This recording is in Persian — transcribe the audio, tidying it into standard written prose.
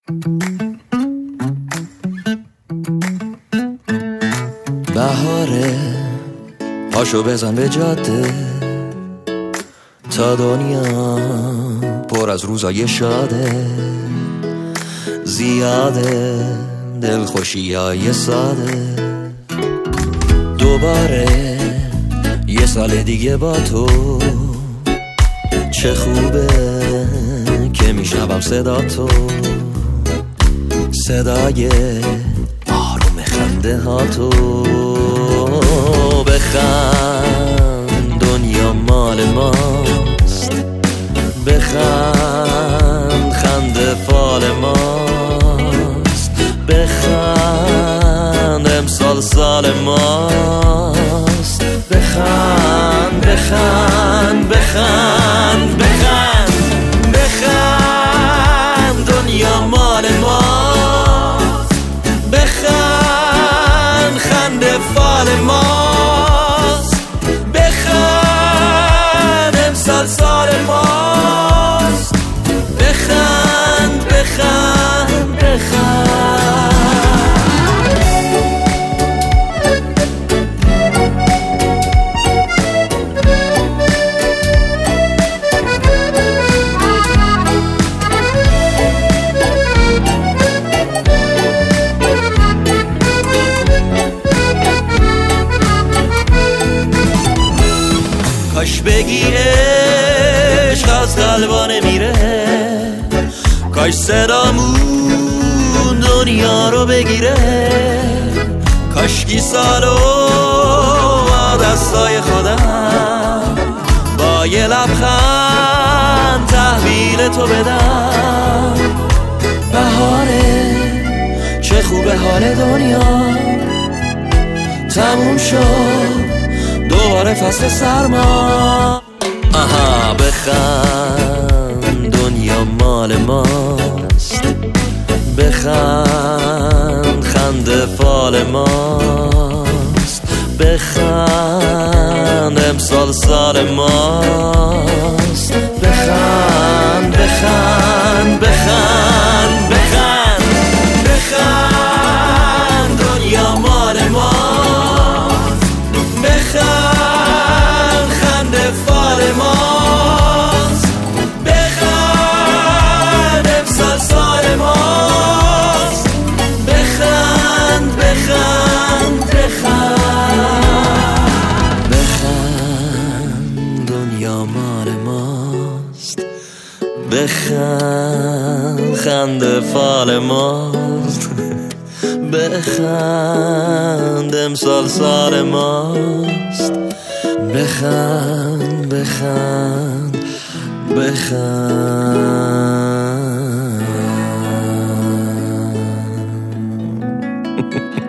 بهاره پاشو بزن به جاده تا دنیا پر از روزای شاده، زیاده دلخوشیای ساده. دوباره یه سال دیگه با تو، چه خوبه که میشنوم صدا تو، صدای آروم خنده ها تو. بخند دنیا مال ماست، بخند خنده فال ماست، بخند امسال سال ماست. بخند بخند بخند بخند بخند دنیا مال ماست، بخند خنده فال ماست، بخند امسال سال ماست. بخند بخند بخند. کاش بگی عشق از قلبا نمیره، کاش صدامون دنیا رو بگیره، کاشکی سالو با دستای خودم با یه لبخند تحویل تو بدم. بهاره چه خوبه حال دنیا، تموم شد دوباره فصل سرما. آها بخند دنیا مال ماست، بخند خنده فال ماست، بخند امسال سال ماست. بخند بخند بخند بخند بخند دنیا مال ماست، بخند خنده فال ماست، بخند امسال سال ماست. بخند بخند بخند بخند دنیا مال ماست، بخند خنده فال ماست، بخند امسال سال ماست. بخند بخند بخند.